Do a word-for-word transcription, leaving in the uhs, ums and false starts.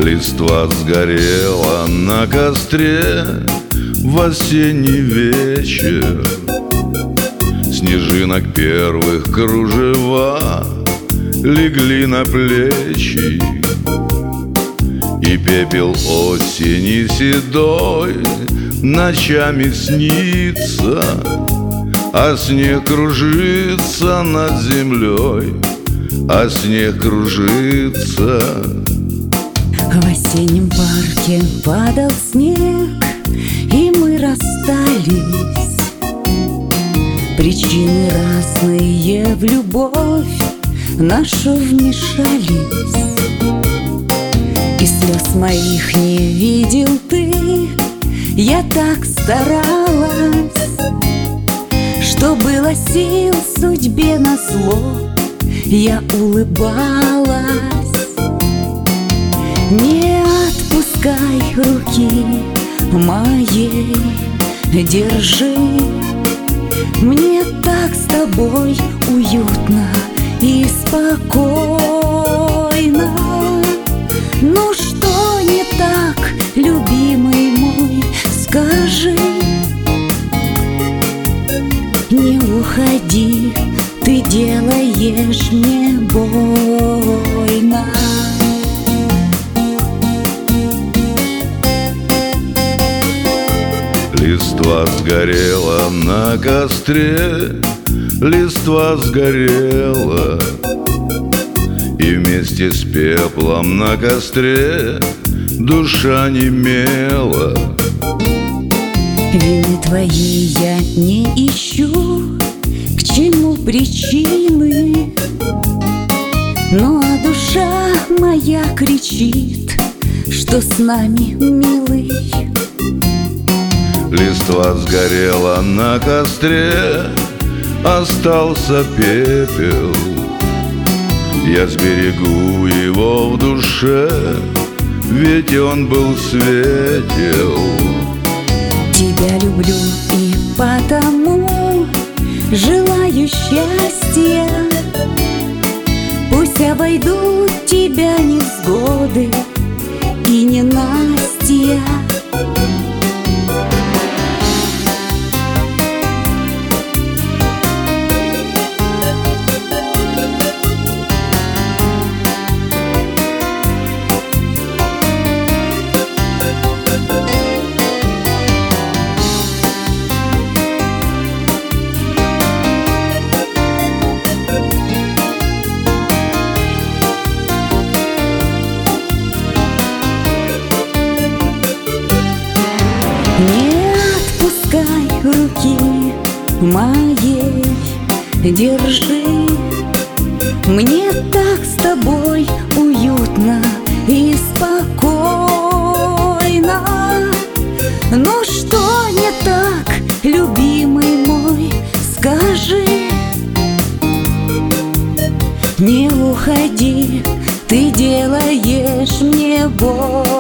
Листва сгорела на костре в осенний вечер. Снежинок первых кружева легли на плечи, и пепел осени седой ночами снится, а снег кружится над землей, а снег кружится. В осеннем парке падал снег, и мы расстались. Причины разные в любовь нашу вмешались. И слез моих не видел ты, я так старалась, что было сил судьбе назло, я улыбалась. Не отпускай руки моей, держи. Мне так с тобой уютно и спокойно. Ну что не так, любимый мой, скажи. Не уходи, ты делаешь мне больно. Листва сгорела на костре, листва сгорела, и вместе с пеплом на костре душа немела. Вины твои я не ищу, к чему причины, ну а душа моя кричит, что с нами, милый. Листва сгорела на костре, остался пепел. Я сберегу его в душе, ведь он был светел. Тебя люблю и потому желаю счастья. Пусть обойдут тебя невзгоды и ненастья. Не отпускай руки моей, держи. Мне так с тобой уютно и спокойно. Ну что не так, любимый мой, скажи. Не уходи, ты делаешь мне больно.